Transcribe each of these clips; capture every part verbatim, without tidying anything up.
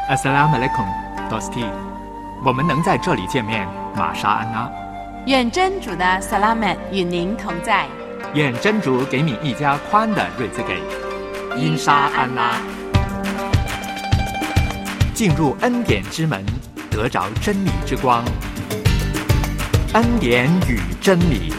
Assalamualaikum, Dosti。我们能在这里见面，玛莎安娜。 愿真主的萨拉曼与您同在。 愿真主给你一家宽的日子给。因沙安拉。进入恩典之门，得着真理之光。恩典与真理。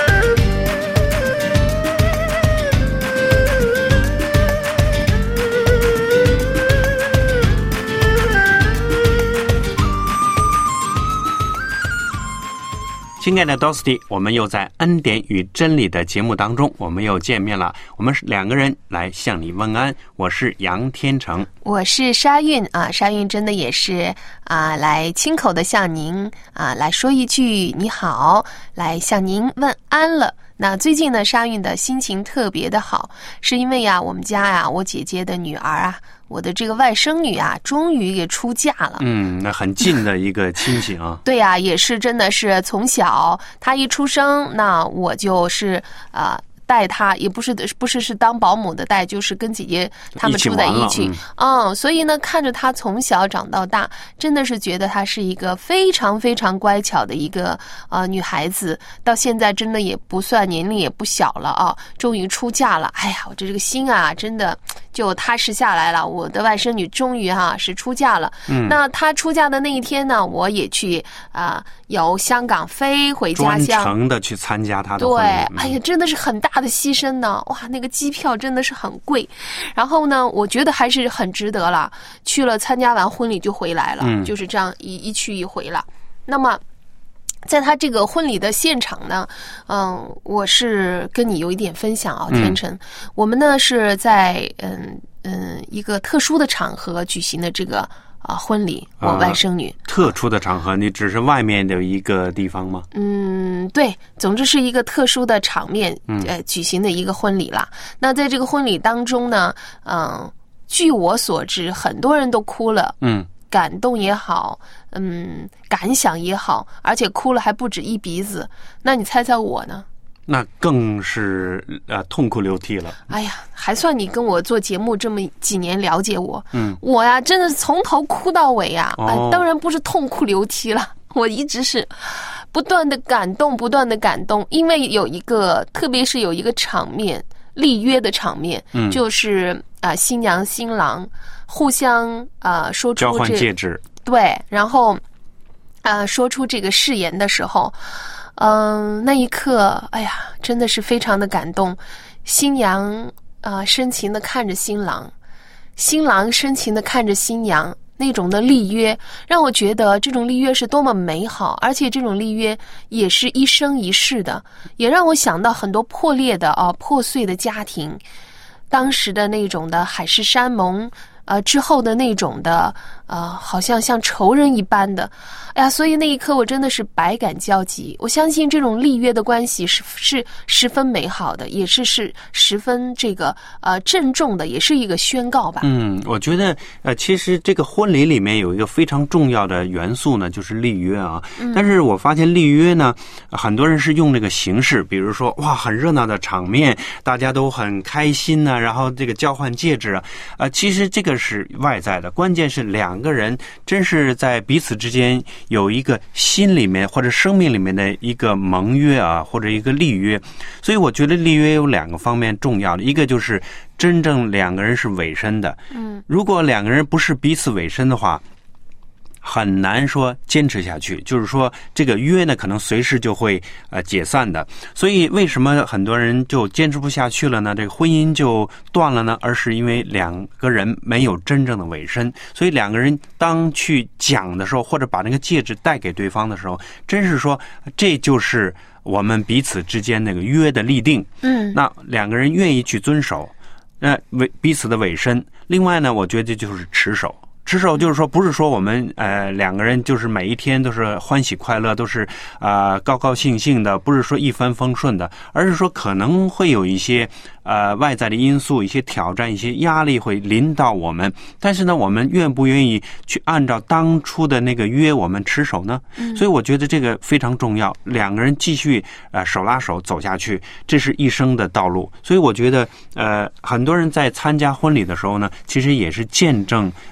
亲爱的 Dosti， 我们又在恩典与真理的节目当中，我们又见面了。我们是两个人来向你问安，我是杨天成， 我是沙韵啊，沙韵真的也是啊，来亲口的向您啊来说一句你好，来向您问安了。那最近呢，沙韵的心情特别的好，是因为呀，我们家呀，我姐姐的女儿啊，我的这个外甥女啊，终于也出嫁了。 嗯，那很近的一个亲戚啊。 对呀、啊，也是真的是从小她一出生，那我就是啊。呃带他也不是不是是当保姆的带，就是跟姐姐他们住在一起，嗯, 嗯，所以呢，看着他从小长到大，真的是觉得她是一个非常非常乖巧的一个呃女孩子，到现在真的也不算年龄也不小了啊，终于出嫁了，哎呀，我这这个心啊，真的就踏实下来了。我的外甥女终于哈、啊、是出嫁了，嗯，那她出嫁的那一天呢，我也去啊、呃、由香港飞回家乡， 专程的去参加她的婚礼。 对，哎呀，真的是很大的牺牲呢，哇，那个机票真的是很贵，然后呢，我觉得还是很值得了。去了参加完婚礼就回来了，嗯、就是这样一一去一回了。那么，在他这个婚礼的现场呢，嗯，我是跟你有一点分享啊，天成，嗯、我们呢是在嗯嗯一个特殊的场合举行的这个。啊，婚礼，我外甥女、 呃、特殊的场合，你只是外面的一个地方吗？ 嗯，对，总之是一个特殊的场面， 嗯、 呃，举行的一个婚礼啦。那在这个婚礼当中呢，嗯、呃，据我所知，很多人都哭了， 嗯， 感动也好，嗯，感想也好，而且哭了还不止一鼻子。那你猜猜我呢？ 那更是呃痛哭流涕了。 哎呀，还算你跟我做节目这么几年了解我， 嗯， 我呀真的从头哭到尾呀、 哦哎，当然不是痛哭流涕了，我一直是不断的感动，不断的感动，因为有一个，特别是有一个场面，立约的场面， 嗯， 就是啊、呃、新娘新郎互相啊、呃、说出交换戒指， 对，然后啊、呃、说出这个誓言的时候。嗯，那一刻，哎呀，真的是非常的感动。新娘啊、呃，深情的看着新郎，新郎深情的看着新娘，那种的立约，让我觉得这种立约是多么美好，而且这种立约也是一生一世的，也让我想到很多破裂的啊、破碎的家庭，当时的那种的海誓山盟。呃，之后的那种的，呃，好像像仇人一般的，哎呀，所以那一刻我真的是百感交集。我相信这种立约的关系是是十分美好的，也是是十分这个呃郑重的，也是一个宣告吧。 嗯，我觉得呃，其实这个婚礼里面有一个非常重要的元素呢，就是立约啊。嗯、但是我发现立约呢，很多人是用这个形式，比如说哇，很热闹的场面，大家都很开心呐、啊，然后这个交换戒指啊，呃，其实这个。是外在的，关键是两个人真是在彼此之间有一个心里面或者生命里面的一个盟约啊，或者一个立约。所以我觉得立约有两个方面重要的，一个就是真正两个人是委身的，嗯，如果两个人不是彼此委身的话，很难说坚持下去，就是说这个约呢可能随时就会呃解散的。所以为什么很多人就坚持不下去了呢？这个婚姻就断了呢？而是因为两个人没有真正的委身。所以两个人当去讲的时候，或者把那个戒指带给对方的时候，真是说这就是我们彼此之间那个约的立定。 嗯， 那两个人愿意去遵守，那委彼此的委身。另外呢，我觉得就是持守。持守就是说，不是说我们呃两个人就是每一天都是欢喜快乐，都是啊、呃、高高兴兴的，不是说一帆风顺的，而是说可能会有一些呃外在的因素、一些挑战、一些压力会临到我们。但是呢，我们愿不愿意去按照当初的那个约我们持守呢？嗯、所以我觉得这个非常重要，两个人继续呃手拉手走下去，这是一生的道路。所以我觉得呃很多人在参加婚礼的时候呢，其实也是见证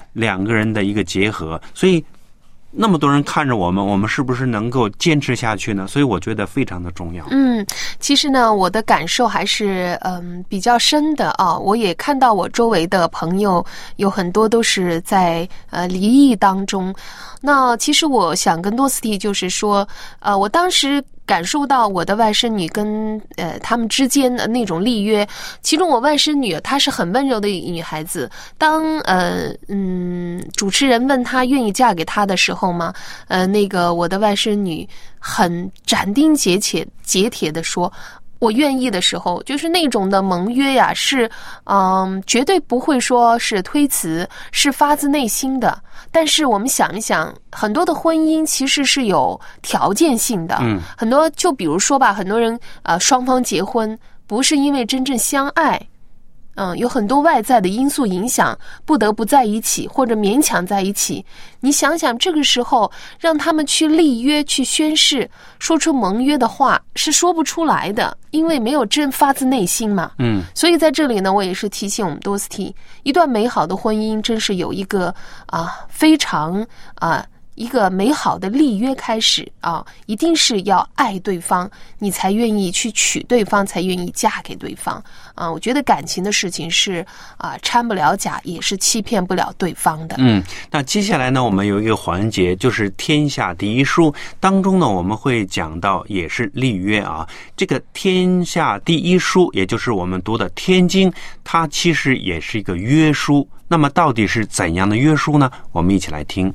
两个人的一个结合，所以那么多人看着我们，我们是不是能够坚持下去呢？所以我觉得非常的重要。 嗯，其实呢，我的感受还是嗯比较深的啊。我也看到我周围的朋友有很多都是在呃离异当中。那其实我想跟多斯蒂就是说，呃，我当时感受到我的外甥女跟呃他们之间的那种立约，其中我外甥女她是很温柔的女孩子。当呃嗯主持人问她愿意嫁给他的时候嘛，呃那个我的外甥女很斩钉截铁截铁的说，我愿意的时候，就是那种的盟约呀，是嗯绝对不会说是推辞，是发自内心的。但是我们想一想，很多的婚姻其实是有条件性的， 嗯， 很多就比如说吧，很多人呃双方结婚不是因为真正相爱。嗯，有很多外在的因素影响，不得不在一起或者勉强在一起。你想想，这个时候让他们去立约、去宣誓、说出盟约的话，是说不出来的，因为没有真发自内心嘛。 嗯， 所以在这里呢，我也是提醒我们多斯蒂，一段美好的婚姻真是有一个啊非常啊。一个美好的立约开始啊，一定是要爱对方，你才愿意去娶对方，才愿意嫁给对方啊。我觉得感情的事情是啊，掺不了假，也是欺骗不了对方的。 嗯，那接下来呢，我们有一个环节，就是天下第一书当中呢，我们会讲到也是立约啊。这个天下第一书，也就是我们读的天经，它其实也是一个约书。那么到底是怎样的约书呢？我们一起来听。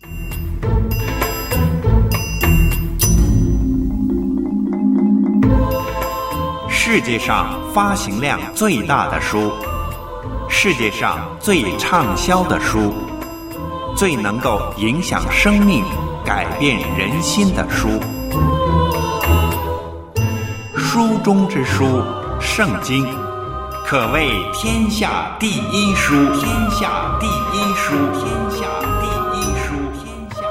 世界上发行量最大的书，世界上最畅销的书，最能够影响生命、改变人心的书，书中之书，圣经，可谓天下第一书，天下第一书，天下第一书，天下。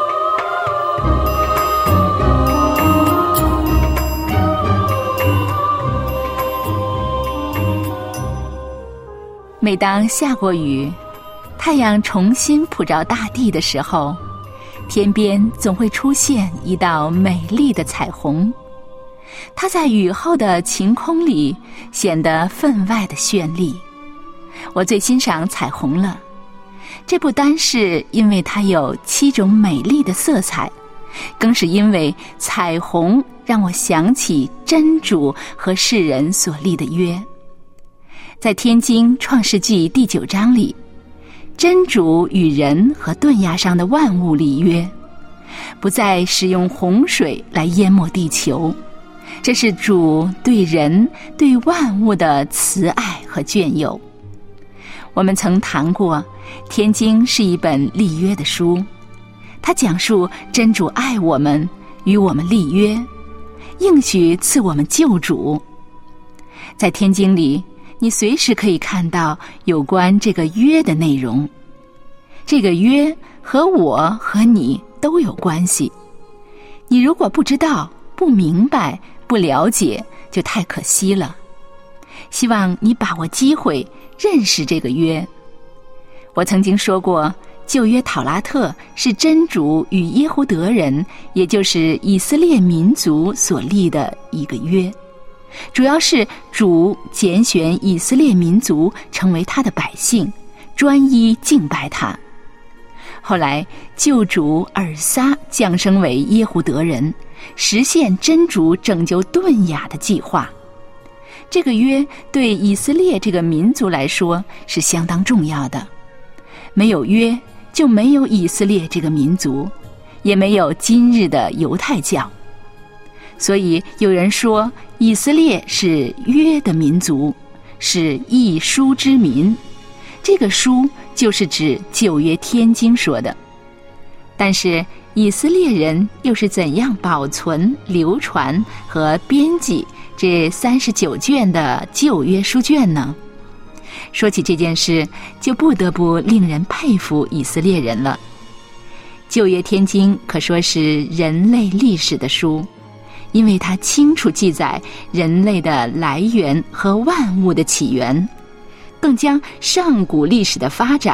每当下过雨，太阳重新普照大地的时候，天边总会出现一道美丽的彩虹。它在雨后的晴空里显得分外的绚丽。我最欣赏彩虹了，这不单是因为它有七种美丽的色彩，更是因为彩虹让我想起真主和世人所立的约。在天经创世纪第九章里，真主与人和顿崖上的万物立约，不再使用洪水来淹没地球。这是主对人对万物的慈爱和眷佑。我们曾谈过，天经是一本立约的书，它讲述真主爱我们，与我们立约，应许赐我们救主。在天经里，你随时可以看到有关这个约的内容。这个约和我和你都有关系。你如果不知道、不明白、不了解，就太可惜了。希望你把握机会认识这个约。我曾经说过，旧约讨拉特是真主与耶胡德人，也就是以色列民族所立的一个约，主要是主拣选以色列民族成为他的百姓，专一敬拜他。后来救主尔撒降生为耶胡德人，实现真主拯救顿雅的计划。这个约对以色列这个民族来说是相当重要的，没有约就没有以色列这个民族，也没有今日的犹太教。所以有人说以色列是约的民族，是一书之民。这个书就是指旧约天经说的。但是以色列人又是怎样保存、流传和编辑这三十九卷的旧约书卷呢？说起这件事，就不得不令人佩服以色列人了。旧约天经可说是人类历史的书，因为它清楚记载人类的来源和万物的起源，更将上古历史的发展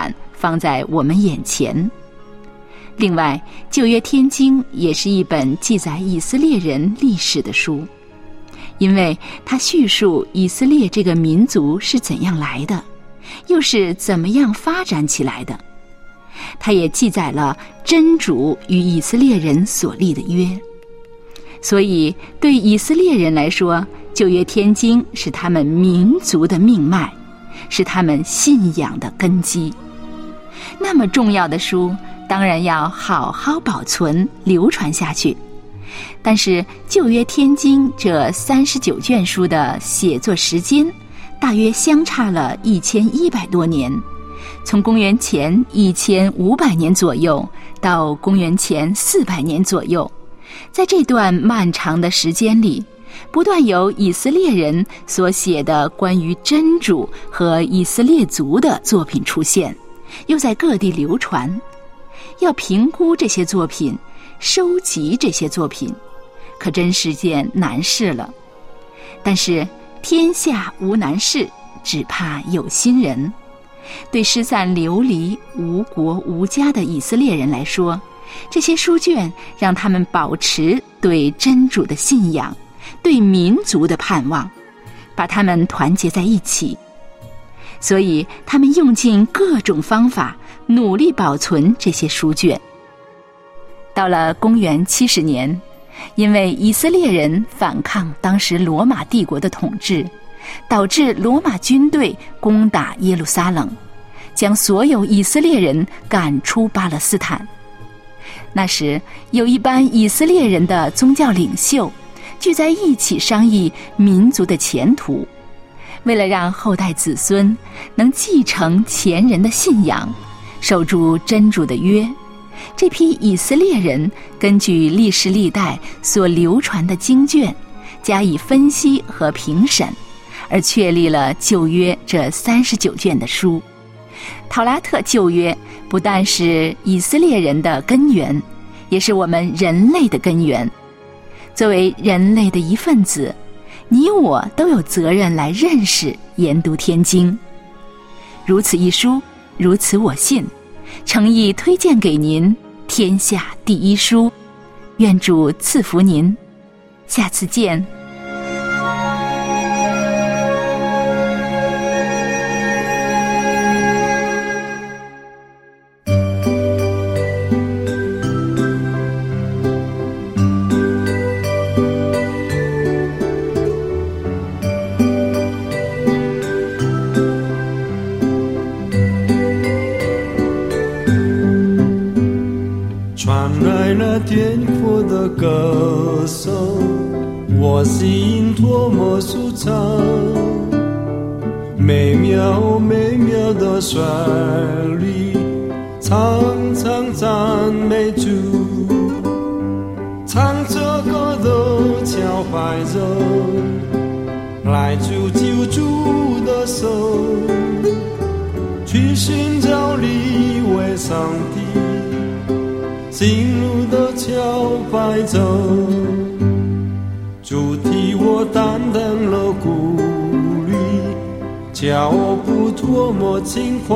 放在我们眼前。另外，旧约天经也是一本记载以色列人历史的书，因为它叙述以色列这个民族是怎样来的，又是怎么样发展起来的。它也记载了真主与以色列人所立的约。所以对以色列人来说，旧约天经是他们民族的命脉，是他们信仰的根基。那么重要的书，当然要好好保存流传下去。但是旧约天经这三十九卷书的写作时间大约相差了一千一百多年，从公元前一千五百年左右到公元前四百年左右。在这段漫长的时间里，不断有以色列人所写的关于真主和以色列族的作品出现，又在各地流传。要评估这些作品，收集这些作品，可真是件难事了。但是天下无难事，只怕有心人。对失散流离、无国无家的以色列人来说，这些书卷让他们保持对真主的信仰，对民族的盼望，把他们团结在一起。所以他们用尽各种方法，努力保存这些书卷。到了公元七十年，因为以色列人反抗当时罗马帝国的统治，导致罗马军队攻打耶路撒冷，将所有以色列人赶出巴勒斯坦。那时有一班以色列人的宗教领袖聚在一起商议民族的前途，为了让后代子孙能继承前人的信仰，守住真主的约，这批以色列人根据历世历代所流传的经卷加以分析和评审，而确立了旧约这三十九卷的书。陶拉特旧约不但是以色列人的根源，也是我们人类的根源。作为人类的一份子，你我都有责任来认识研读天经。如此一书，如此我信，诚意推荐给您天下第一书。愿主赐福您，下次见。 天父的歌声，我心多么舒畅，美妙美妙的旋律，常常赞美主，唱着歌的敲拍着，来自救主的手，去寻找你为上帝心路的桥摆着，主替我担当了鼓励，脚步多么轻快，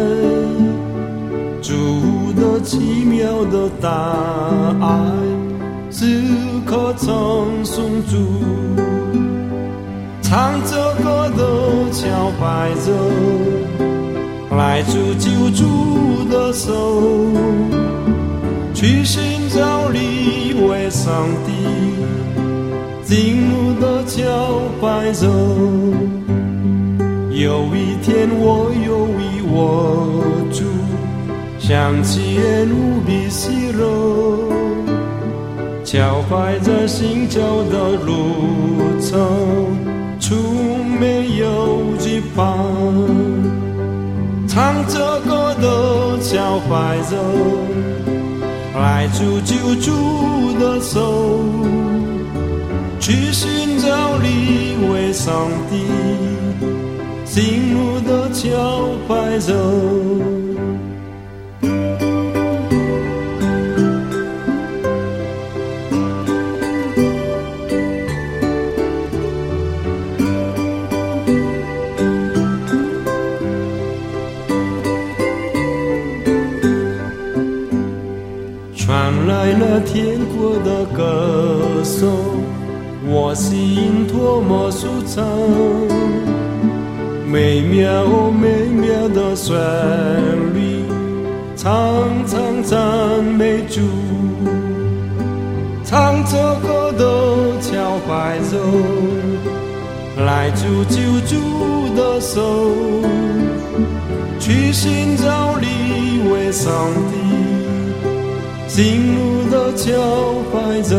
主的奇妙的大爱时刻称颂主，唱着歌的桥摆着，来自救主的手，去寻找你为上帝进入的桥摆着。有一天我有一我主，想起人无比喜乐，桥摆着新教的路程，处没有惧怕，唱着歌的桥摆着，来自救主的手，去寻找你为上帝心路的桥摆着。 天国的歌颂，我心多么舒畅，美妙美妙的旋律，常常赞美主，唱着歌的敲拍奏，来自救主的手，去寻找你为上帝，心路的敲拍奏，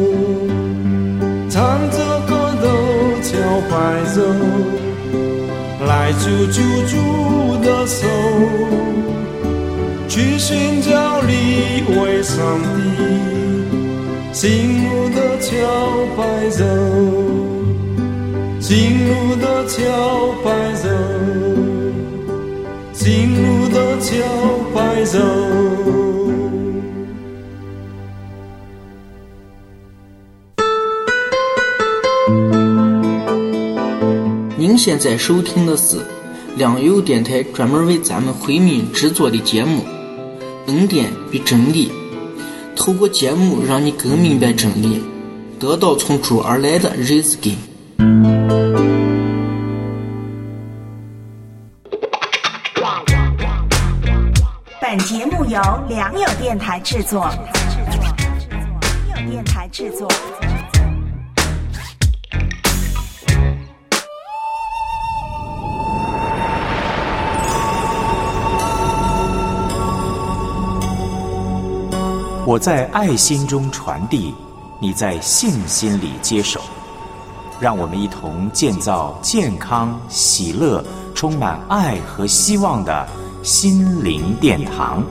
唱着歌的敲拍奏，来自救主的手，去寻找你为上帝，心路的敲拍奏，心路的敲拍奏，心路的敲拍奏。 您现在收听的是良友电台专门为咱们回民制作的节目《恩典与真理》，透过节目让你更明白真理，得到从主而来的日子根。 本节目由良友电台制作，良友电台制作。 我在爱心中传递，你在信心里接受。让我们一同建造健康、喜乐、充满爱和希望的心灵殿堂。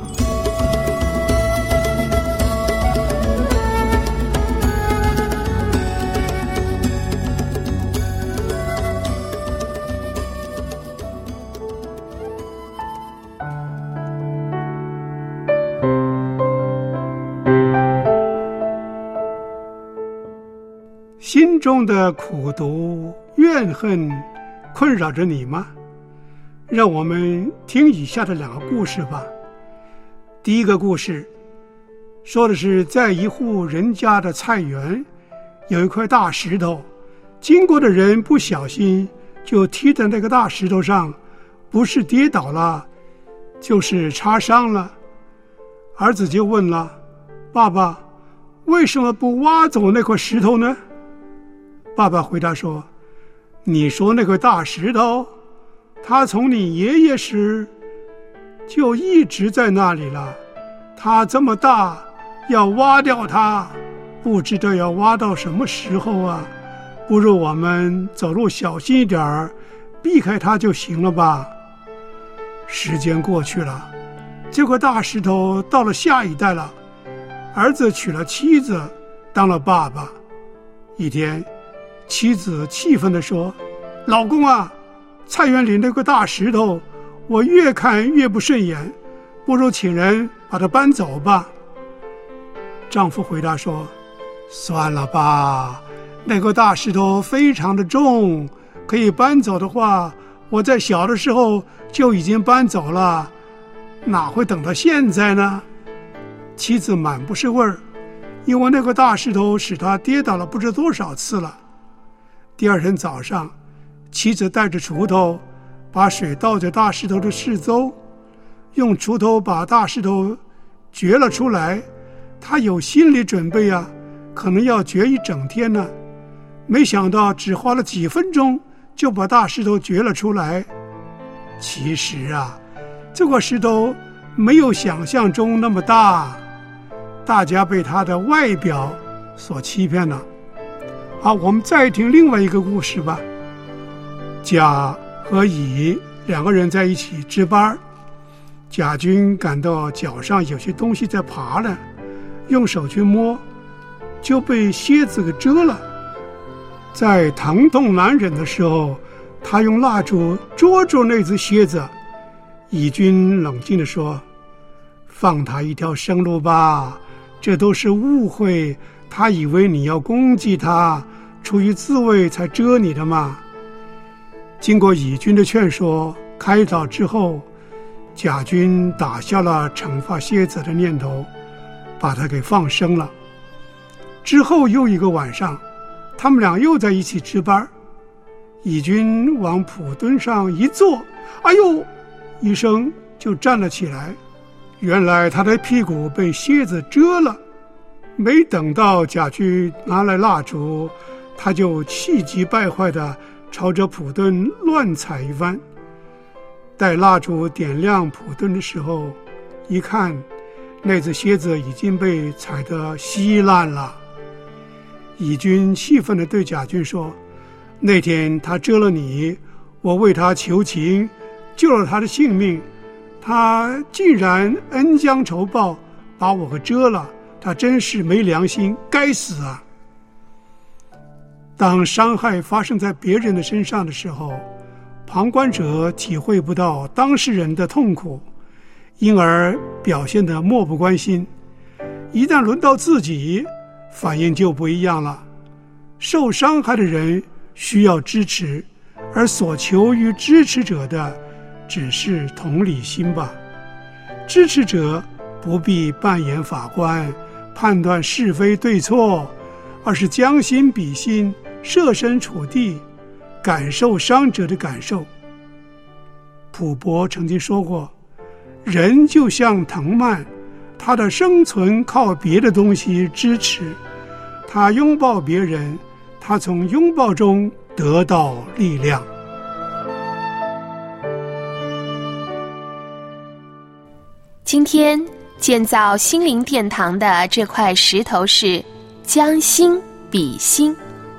心中的苦毒、怨恨困扰着你吗？让我们听以下的两个故事吧。第一个故事说的是，在一户人家的菜园有一块大石头，经过的人不小心就踢在那个大石头上，不是跌倒了就是擦伤了。儿子就问了，爸爸，为什么不挖走那块石头呢？爸爸回答说，你说那块大石头，它从你爷爷时就一直在那里了，它这么大，要挖掉它，不知道要挖到什么时候啊，不如我们走路小心一点儿，避开它就行了吧。时间过去了，这块大石头到了下一代了，儿子娶了妻子，当了爸爸。一天，妻子气愤地说，老公啊，菜园里那个大石头我越看越不顺眼，不如请人把它搬走吧。丈夫回答说，算了吧，那个大石头非常的重，可以搬走的话，我在小的时候就已经搬走了，哪会等到现在呢？妻子满不是味儿，因为那个大石头使她跌倒了不知多少次了。第二天早上，妻子带着锄头，把水倒在大石头的四周，用锄头把大石头掘了出来。她有心理准备啊，可能要掘一整天呢。没想到只花了几分钟，就把大石头掘了出来。其实啊，这块石头没有想象中那么大，大家被它的外表所欺骗了。好，我们再听另外一个故事吧。甲和乙两个人在一起值班，甲军感到脚上有些东西在爬了，用手去摸，就被蝎子给蛰了。在疼痛难忍的时候，他用蜡烛捉住那只蝎子。乙军冷静地说，放他一条生路吧，这都是误会，他以为你要攻击他，出于自卫才蛰你的嘛。经过乙军的劝说开导之后，甲军打消了惩罚蝎子的念头，把他给放生了。 之后又一个晚上，他们俩又在一起值班。乙军往蒲墩上一坐，哎呦一声就站了起来，原来他的屁股被蝎子蛰了。没等到甲军拿来蜡烛，他就气急败坏地朝着蒲墩乱踩一番。待蜡烛点亮蒲墩的时候，一看那只蝎子已经被踩得稀烂了。乙军气愤地对甲军说，那天他蛰了你，我为他求情，救了他的性命，他竟然恩将仇报，把我给蛰了，他真是没良心，该死啊！当伤害发生在别人的身上的时候，旁观者体会不到当事人的痛苦，因而表现得漠不关心。一旦轮到自己，反应就不一样了。受伤害的人需要支持，而所求于支持者的只是同理心吧。支持者不必扮演法官，判断是非对错，而是将心比心，设身处地，感受伤者的感受。普伯曾经说过，人就像藤蔓，他的生存靠别的东西支持，他拥抱别人，他从拥抱中得到力量。 今天建造心灵殿堂的这块石头是将心比心。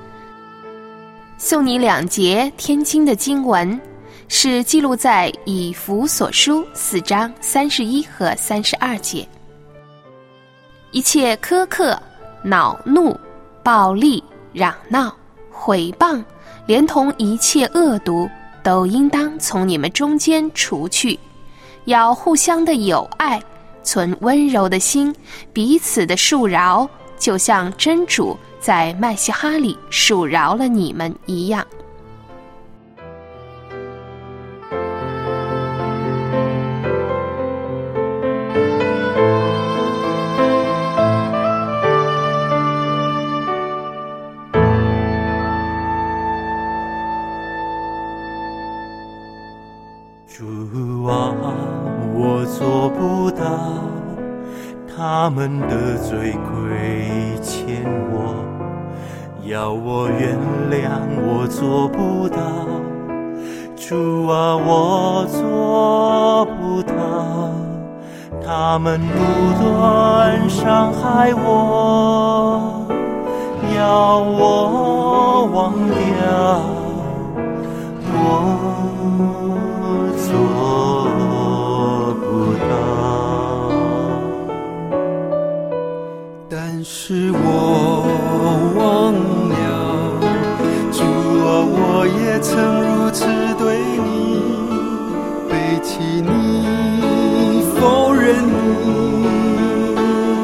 送你两节天经的经文，是记录在以弗所书四章三十一和三十二节。一切苛刻、恼怒、暴力、嚷闹、毁谤，连同一切恶毒，都应当从你们中间除去。要互相的友爱，存温柔的心，彼此的恕饶，就像真主在麦西哈里恕饶了你们一样。 主啊，我做不到，他们的罪亏欠我，要我原谅我做不到。主啊，我做不到，他们不断伤害我，要我忘掉我做不到，但是我忘了，主啊，我也曾如此对你背弃你，否认你，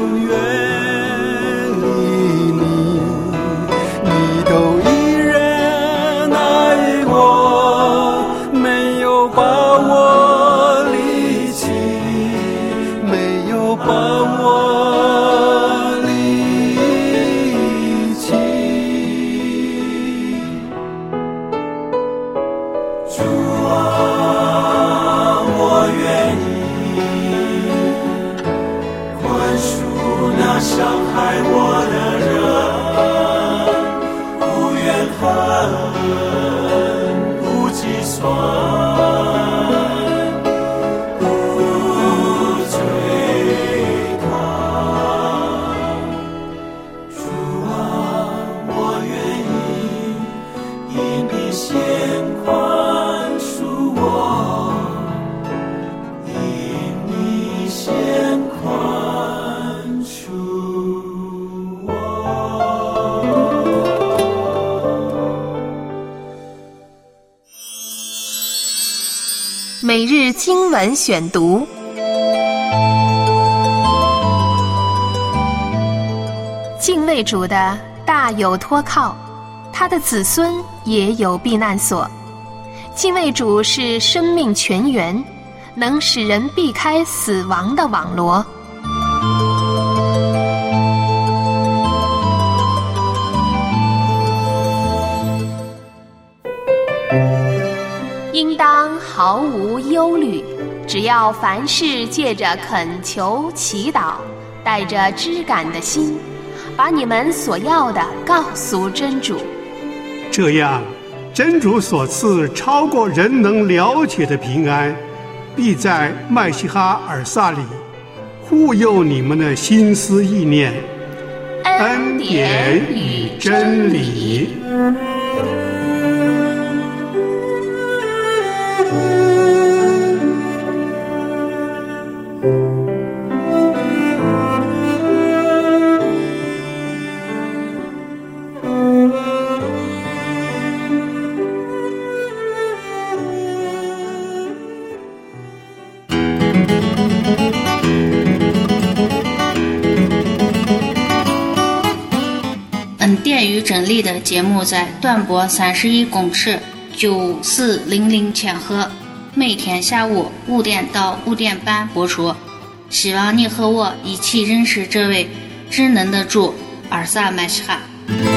远离你，你都依然爱我，没有把我离弃，没有把我离弃。主啊，我愿意宽恕那伤害我的人，无怨恨，不计算。 每日经文选读，敬畏主的大有托靠，他的子孙也有避难所。敬畏主是生命泉源，能使人避开死亡的网罗。 毫无忧虑。只要凡事借着恳求祈祷，带着知感的心，把你们所要的告诉真主。 这样，真主所赐超过人能了解的平安，必在麦西哈尔萨里护佑你们的心思意念。恩典与真理。 恩典与真理的节目在短波三十一公尺九四零零千赫，每天下午五点到五点半播出。希望你和我一起认识这位智能的主尔萨麦西哈。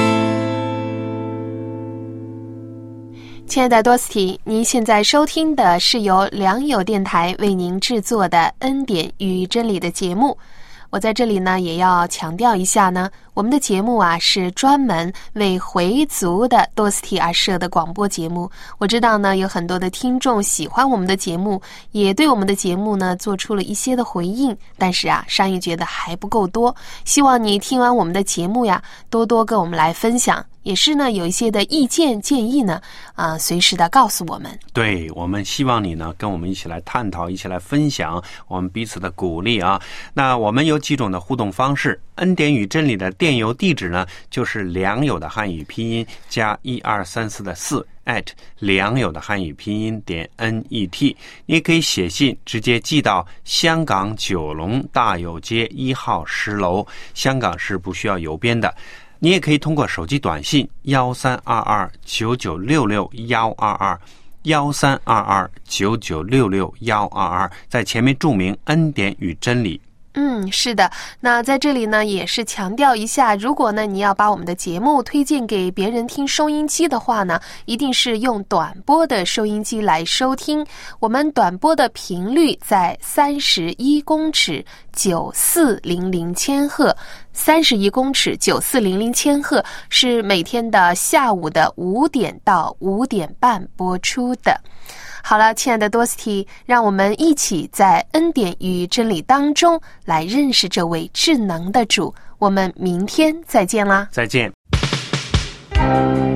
亲爱的多斯提，您现在收听的是由良友电台为您制作的恩典与真理的节目。我在这里呢也要强调一下呢，我们的节目啊是专门为回族的多斯提而设的广播节目。我知道呢有很多的听众喜欢我们的节目，也对我们的节目呢做出了一些的回应，但是啊上一觉得还不够多，希望你听完我们的节目呀，多多跟我们来分享，也是呢有一些的意见建议呢啊、呃、随时的告诉我们。 对，我们希望你呢跟我们一起来探讨，一起来分享我们彼此的鼓励啊。那我们有几种的互动方式，恩典与真理的电邮地址呢就是良友的汉语拼音加一二三四的四 at 良友的汉语拼音点 net。 你也可以写信直接寄到香港九龙大有街一号十楼，香港是不需要邮编的。你也可以通过手机短信幺三二二九九六六幺二二幺三二二九九六六幺二二，在前面注明恩典与真理。 嗯，是的。那在这里呢，也是强调一下，如果呢你要把我们的节目推荐给别人听收音机的话呢，一定是用短波的收音机来收听。我们短波的频率在三十一公尺九四零零千赫，三十一公尺九四零零千赫是每天的下午的五点到五点半播出的。好了，亲爱的多斯提，让我们一起在恩典与真理当中来认识这位智能的主。我们明天再见啦！ 再见。